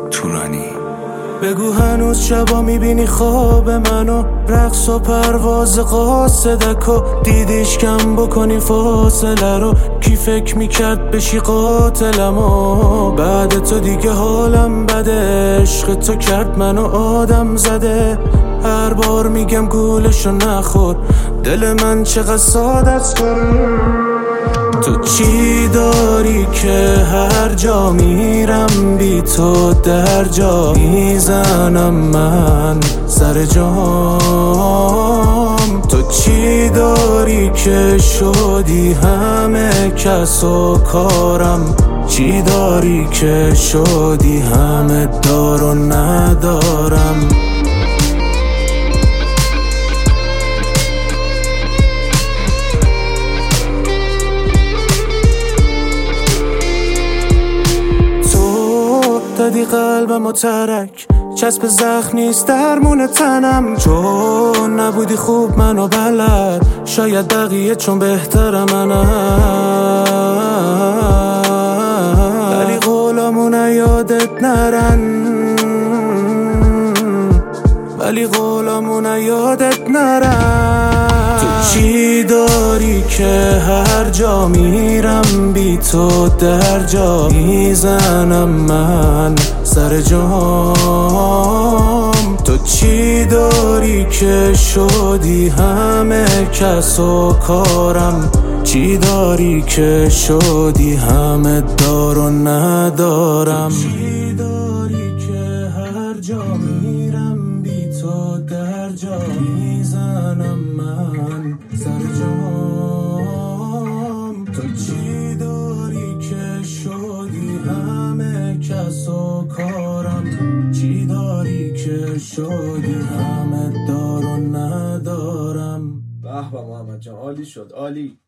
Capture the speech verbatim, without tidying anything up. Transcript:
تورانی. بگو هنوز شبا میبینی خواب منو، رقص و پرواز قاصدک و دیدیش کم بکنی فاصله رو. کی فکر میکرد بشی قاتلم و بعد تو دیگه حالم بده. عشق تو کرد منو آدم زده. هر بار میگم گولشو نخور، دل من چقدر ساده است. تو چی داری که هر جا میرم بی تو در جا میزنم من سر جام؟ تو چی داری که شدی همه کس و کارم؟ چی داری که شدی همه دار و ندارم؟ دادی قلبم و ترک، چسب زخم نیست درمون تنم. چون نبودی خوب منو بلد، شاید بقیه چون بهترم منم. ولی قولامون یادت نرن، ولی قولامون یادت نرن. تو چی داری که هر جا میرم بی تو در جا میزنم من سر جام؟ تو چی داری که شدی همه کس و کارم؟ چی داری که شدی همه دار و ندارم؟ چی داری که هر جا میرم بی تو در جا میزنم من سر جام؟ تو چی داری که شدی همه کس و کارم؟ چی داری که شدی همه دار و ندارم؟ به به محمد جان، عالی شد، عالی.